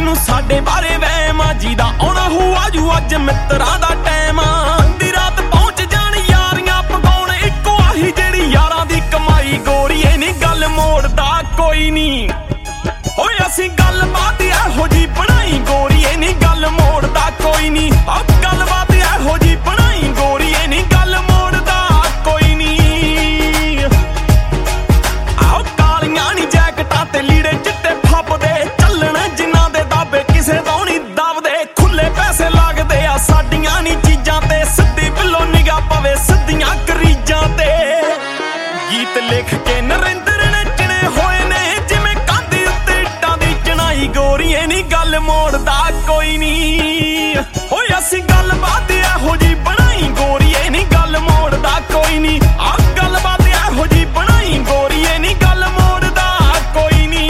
ਤੈਨੂੰ ਸਾਡੇ ਬਾਰੇ ਵਹਿਮ ਆ, ਜਿਹਦਾ ਆਉਣਾ ਹੋ ਆਜੂ ਅੱਜ ਮਿੱਤਰਾਂ ਦਾ ਟਾਈਮ ਆ। ਅੱਧੀ ਰਾਤ ਪਹੁੰਚ ਜਾਣ ਯਾਰੀਆਂ ਪਕਾਉਣ, ਇੱਕੋ ਆਹੀ ਜਿਹੜੀ ਯਾਰਾਂ ਦੀ ਕਮਾਈ। ਗੋਰੀਏ ਨੀ ਗੱਲ ਮੋੜਦਾ ਕੋਈ ਨੀ, ਓਏ ਅਸੀਂ ਗੱਲਬਾਤ ਇਹੋ ਜੀ ਬਣਾਈ। ਗੋਰੀਏ ਨੀ ਗੱਲ ਮੋੜਦਾ ਕੋਈ ਨੀ, ਆ ਗੱਲਬਾਤ ਇਹੋ ਜੀ ਬਣਾਈ। ਗੋਰੀਏ ਨੀ ਗੱਲ ਮੋੜਦਾ ਕੋਈ ਨੀ। ਆਹ ਕਾਲੀਆਂ ਨੀ ਜੈਕਟਾਂ ਤੇ ਲੀੜੇ ਚਿੱਟੇ ਫੱਬਦੇ, ਚੱਲਣ ਜਿਨ੍ਹਾਂ ਦੇ ਦਾਬੇ ਕਿਸੇ ਤੋਂ ਨੀ ਦਬਦੇ। ਖੁੱਲੇ ਪੈਸੇ ਲੱਗਦੇ ਆ ਸਾਡੀਆਂ ਨੀ ਚੀਜ਼ਾਂ ਤੇ, ਸਿੱਧੀ ਬਿੱਲੋ ਨਿਗਾਹ ਪਵੇ ਸਿੱਧੀਆਂ ਕਰੀਜਾਂ ਤੇ। ਗੀਤ ਲਿਖ ਕੇ ਨਰਿੰਦਰ ਨੇ ਚਿਣੇ ਹੋਏ ਨੇ, ਜਿਵੇਂ ਕੰਧ ਉੱਤੇ ਇੱਟਾਂ ਦੀ ਚਣਾਈ। ਗੋਰੀਏ ਨੀ ਗੱਲ ਮੋੜਦਾ ਕੋਈ ਨੀ, ਓਏ ਅਸੀਂ ਗੱਲਬਾਤ ਇਹੋ ਜੀ ਬਣਾਈ। ਗੋਰੀਏ ਨੀ ਗੱਲ ਮੋੜਦਾ ਕੋਈ ਨੀ, ਆਹ ਗੱਲਬਾਤ ਇਹੋ ਜੀ ਬਣਾਈ। ਗੋਰੀਏ ਨੀ ਗੱਲ ਮੋੜਦਾ ਕੋਈ ਨੀ।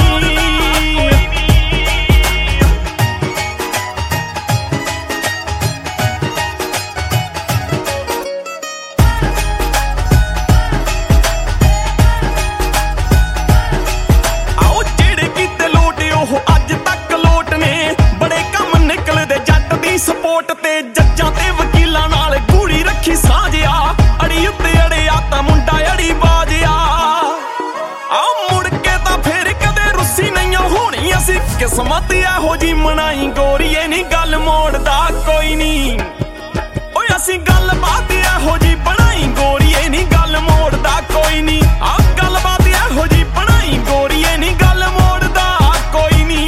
ਆਓ ਜਿਹੜੇ ਕੀਤੇ ਲੋਟ ਉਹ ਅੱਜ ਤੱਕ ਲੋਟ ਨੇ, ਬੜੇ ਕੰਮ ਨਿਕਲਦੇ ਜੱਟ ਦੀ ਸਪੋਰਟ ਤੇ। ਜੱਜਾਂ ਤੇ ਵਕੀਲਾਂ ਨਾਲ ਗੂੜੀ ਰੱਖੀ ਸਾਂਝਿਆ, ਅੜੀ ਉੱਤੇ ਅੜਿਆ ਤਾਂ ਮੁੰਡਾ ਅੜੀ ਬਾਜਿਆ। ਆ ਮੁੜ ਕੇ ਤਾਂ ਫੇਰ ਕਦੇ ਰੁੱਸੀ ਨਹੀਂ ਹੋਣੀ, ਅਸੀਂ ਕਿਸਮਤ ਇਹੋ ਜੀ ਮਨਾਈ। ਗੋਰੀਏ ਨੀ ਗੱਲ ਮੋੜਦਾ ਕੋਈ ਨੀ, ਓਏ ਅਸੀਂ ਗੱਲਬਾਤ ਇਹੋ ਜੀ ਬਣਾਈ। ਗੋਰੀਏ ਨੀ ਗੱਲ ਮੋੜਦਾ ਕੋਈ ਨੀ, ਆ ਗੱਲਬਾਤ ਇਹੋ ਜੀ ਬਣਾਈ। ਗੋਰੀਏ ਨੀ ਗੱਲ ਮੋੜਦਾ ਕੋਈ ਨੀ।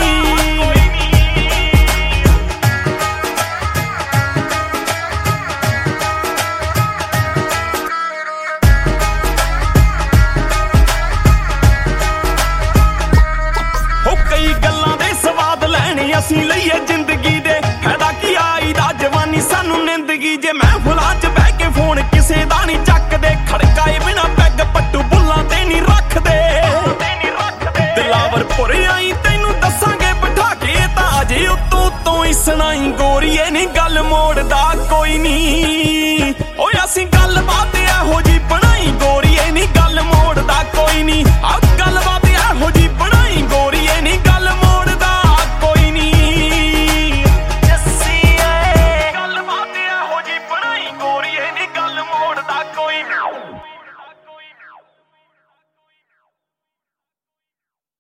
ਹੋ ਕਈ ਗੱਲਾਂ ਦੇ ਸਵਾਦ ਲੈਣੇ ਅਸੀਂ ਲਈਏ ਜ਼ਿੰਦਗੀ ਦੇ, ਫਾਇਦਾ ਕੀ ਆਈ ਦਾ ਜਵਾਨੀ ਸਾਨੂੰ ਨਿੰਦਗੀ। ਜੇ ਮਹਿਫਲਾਂ 'ਚ ਬਹਿ ਕੇ ਫੋਨ ਕਿਸੇ ਦਾ ਨਹੀਂ ਚੱਕਦੇ, ਖੜਕਾਏ ਬਿਨਾ ਪੈਗ ਪੱਟੂ ਬੁੱਲਾਂ ਤੇ ਨਹੀਂ ਰੱਖਦੇ। ਦਿਲਾਵਰ ਪੁਰ ਆਈ ਤੈਨੂੰ ਦੱਸਾਂਗੇ ਬਿਠਾ ਕੇ, ਤਾਂ ਅਜੇ ਉੱਤੋਂ ਹੀ ਸੁਣਾਈ। ਗੋਰੀਏ ਨੀ ਗੱਲ ਮੋੜਦਾ ਕੋਈ ਨੀ, ਓਏ ਅਸੀਂ ਗੱਲਬਾਤ ਇਹੋ